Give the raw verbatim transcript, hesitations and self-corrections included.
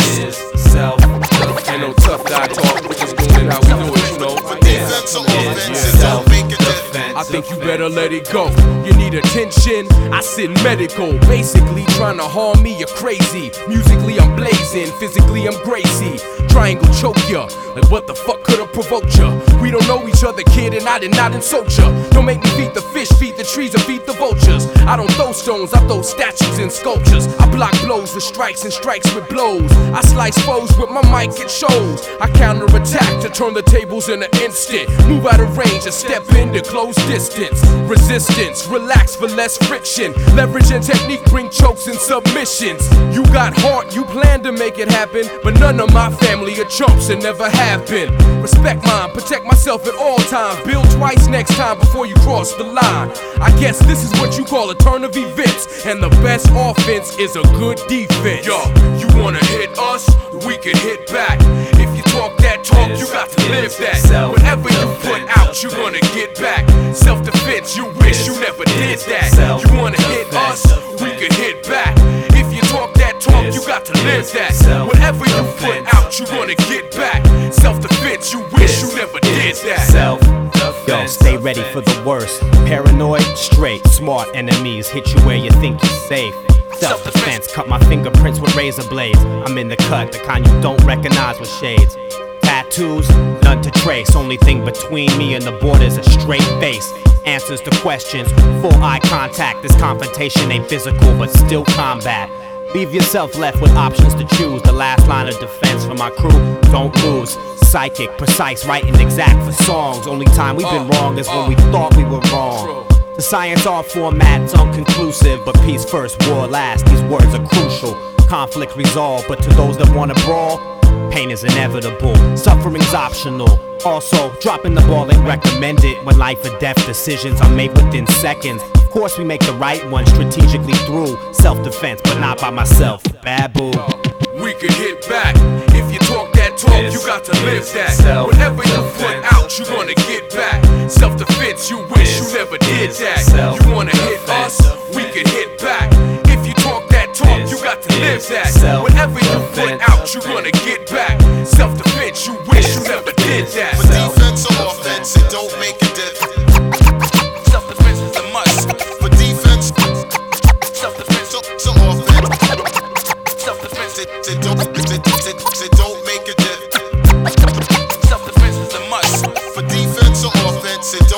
is self-defense. Ain't no tough guy talk, we just doing it how we do it, you know. Defense or offense, it don't make a difference. I think you better let it go. You need attention, I sit medical. Basically trying to harm me, you're crazy. Musically I'm blazing, physically I'm Gracie. Triangle choke ya, like what the fuck could've provoked ya? We don't know each other, kid, and I did not insult ya. Don't make me feed the fish, feed the trees, or feed the vultures. I don't throw stones, I throw statues and sculptures. I block blows with strikes and strikes with blows. I slice foes with my mic, it shows. I counterattack to turn the tables in an instant. Move out of range and step into close distance. Resistance, relax for less friction. Leverage and technique bring chokes and submissions. You got heart, you plan to make it happen, but none of my family are chumps and never have been. Respect mine, protect myself at all times. Build twice next time before you cross the line. I guess this is what you call a turn of events, and the best offense is a good defense. Yo, you wanna hit us? We can hit back. If you talk that talk, you got to live that. Whatever you put out, you're gonna get back. Self-defense, you wish you never did that. You wanna hit us? We can hit back. If you talk that talk, you got to live that. Whatever you put out, you're gonna get back. Self-defense, you wish you never did that. Yo, stay ready for the worst. Paranoid, straight, smart enemies hit you where you think you're safe. Self-defense, cut my fingerprints with razor blades. I'm in the cut, the kind you don't recognize with shades. Tattoos, none to trace. Only thing between me and the border is a straight face. Answers to questions, full eye contact. This confrontation ain't physical, but still combat. Leave yourself left with options to choose. The last line of defense for my crew, don't lose. Psychic, precise, writing exact for songs. Only time we've been wrong is when we thought we were wrong. The science art format's unconclusive, but peace first, war last. These words are crucial. Conflict resolved, but to those that wanna brawl, pain is inevitable, suffering's optional. Also, dropping the ball ain't recommended when life or death decisions are made within seconds. Of course we make the right one strategically through self-defense, but not by myself. Babu. We can hit back. If you talk that talk, you got to live that. Whatever you put out, you gonna get back. Self-defense, you wish you never did that. You wanna hit us? We can hit back. If you talk that talk, you got to live that. Whatever you put out, you gonna get back. Self-defense, you wish you never did that. For defense or offense, it don't make a difference. Self-defense is a must. For defense, self-defense or offense, Self-defense, it, it don't, it, it, it don't make a difference. self-defense is a must. For defense or offense, it